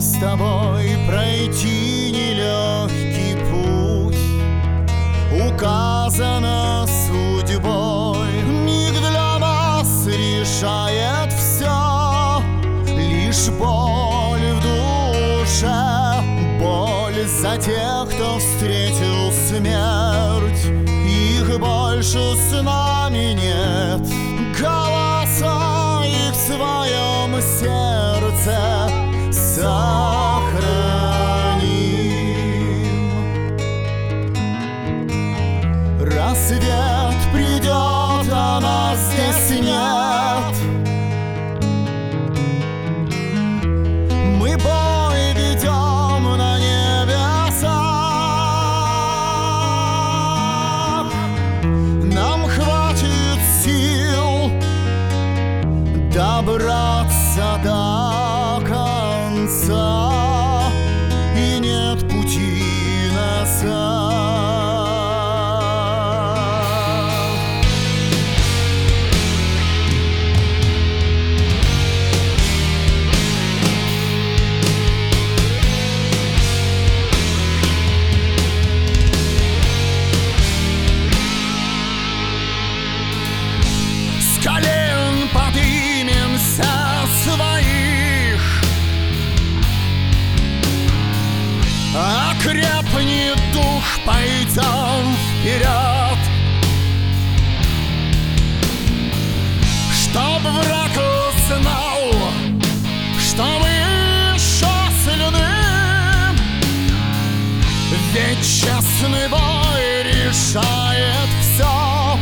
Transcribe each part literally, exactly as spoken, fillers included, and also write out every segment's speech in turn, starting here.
с тобой пройти нелегкий путь, указано судьбой. Миг для нас решает все, лишь боль в душе, боль за тех, кто встретил смерть. Их больше с нами нет, голоса их в своем сердце сохраним. Рассвет придет, а нас здесь нет. Мы бой ведем на небесах. Нам хватит сил добраться до конца, и нет пути назад. С колен поднимемся своих, окрепнет дух, пойдем вперед, чтоб враг узнал, что мы еще сильны. Ведь честный бой решает все.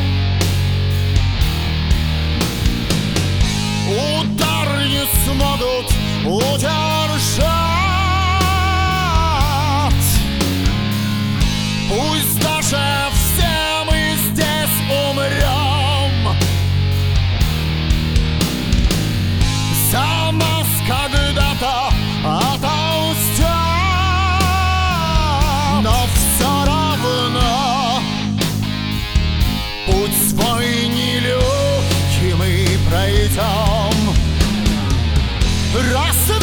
Удар не смогут удержать. Пусть даже все мы здесь умрем, за нас когда-то отомстят. Но все равно путь свой нелегкий мы пройдем. Раз